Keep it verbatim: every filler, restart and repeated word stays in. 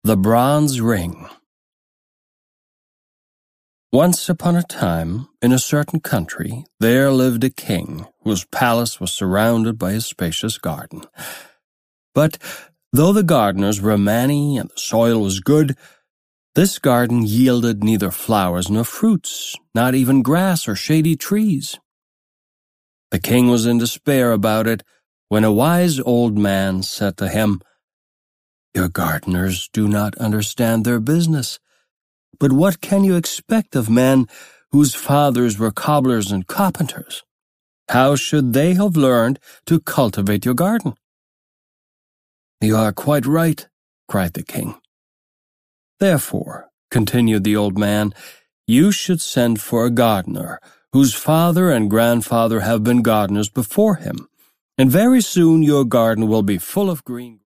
The Bronze Ring. Once upon a time, in a certain country, there lived a king whose palace was surrounded by a spacious garden. But though the gardeners were many and the soil was good, this garden yielded neither flowers nor fruits, not even grass or shady trees. The king was in despair about it when a wise old man said to him, "Your gardeners do not understand their business. But what can you expect of men whose fathers were cobblers and carpenters? How should they have learned to cultivate your garden?" "You are quite right," cried the king. "Therefore," continued the old man, "you should send for a gardener whose father and grandfather have been gardeners before him, and very soon your garden will be full of green